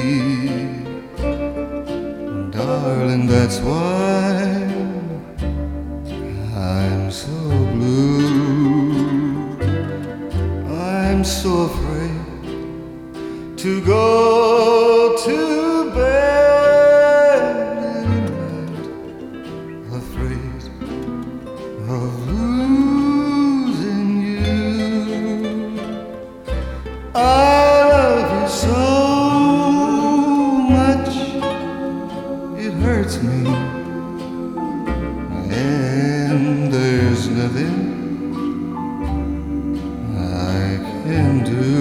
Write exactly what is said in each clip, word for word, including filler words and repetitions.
Darling, that's why I'm so blue. I'm so afraid to go to bed at night, afraid of losing you. I love you so much, it hurts me, and there's nothing I can do.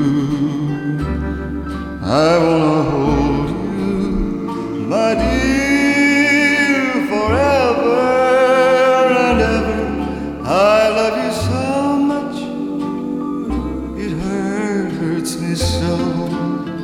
I wanna hold you, my dear, forever and ever. I love you so much, it hurts me so.